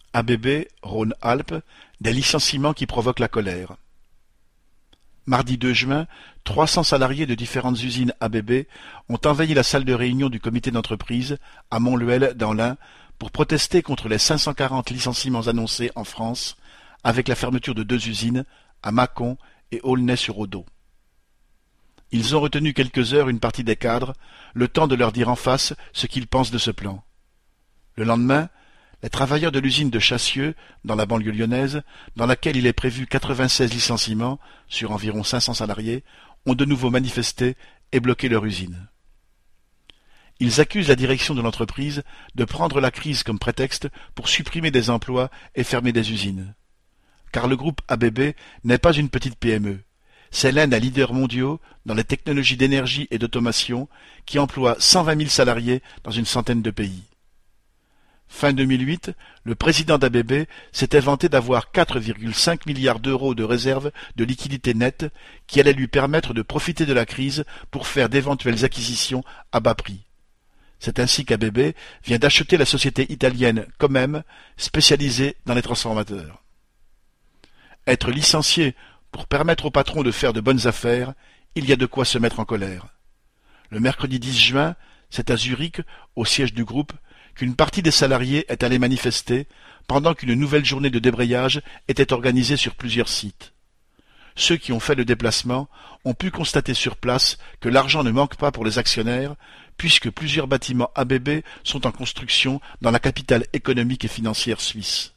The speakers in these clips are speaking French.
ABB, Rhône-Alpes, des licenciements qui provoquent la colère. Mardi 2 juin, 300 salariés de différentes usines ABB ont envahi la salle de réunion du comité d'entreprise à Montluel dans l'Ain pour protester contre les 540 licenciements annoncés en France avec la fermeture de 2 usines, à Mâcon et Aulnay-sur-Odeau. Ils ont retenu quelques heures une partie des cadres, le temps de leur dire en face ce qu'ils pensent de ce plan. Le lendemain, les travailleurs de l'usine de Chassieux, dans la banlieue lyonnaise, dans laquelle il est prévu 96 licenciements, sur environ 500 salariés, ont de nouveau manifesté et bloqué leur usine. Ils accusent la direction de l'entreprise de prendre la crise comme prétexte pour supprimer des emplois et fermer des usines. Car le groupe ABB n'est pas une petite PME. C'est l'un des leaders mondiaux dans les technologies d'énergie et d'automation qui emploie 120 000 salariés dans une centaine de pays. Fin 2008, le président d'ABB s'était vanté d'avoir 4,5 milliards d'euros de réserves de liquidités nettes qui allaient lui permettre de profiter de la crise pour faire d'éventuelles acquisitions à bas prix. C'est ainsi qu'ABB vient d'acheter la société italienne Comem, spécialisée dans les transformateurs. Être licencié pour permettre au patron de faire de bonnes affaires, il y a de quoi se mettre en colère. Le mercredi 10 juin, c'est à Zurich, au siège du groupe, qu'une partie des salariés est allée manifester pendant qu'une nouvelle journée de débrayage était organisée sur plusieurs sites. Ceux qui ont fait le déplacement ont pu constater sur place que l'argent ne manque pas pour les actionnaires, puisque plusieurs bâtiments ABB sont en construction dans la capitale économique et financière suisse.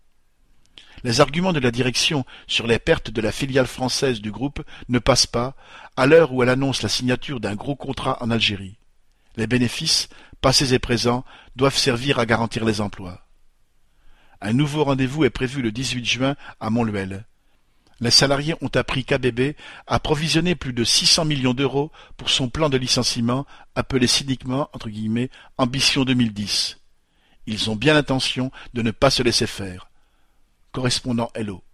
Les arguments de la direction sur les pertes de la filiale française du groupe ne passent pas, à l'heure où elle annonce la signature d'un gros contrat en Algérie. Les bénéfices, passés et présents, doivent servir à garantir les emplois. Un nouveau rendez-vous est prévu le 18 juin à Montluel. Les salariés ont appris qu'ABB a provisionné plus de 600 millions d'euros pour son plan de licenciement, appelé cyniquement « Ambition 2010 ». Ils ont bien l'intention de ne pas se laisser faire. Correspondant Hello.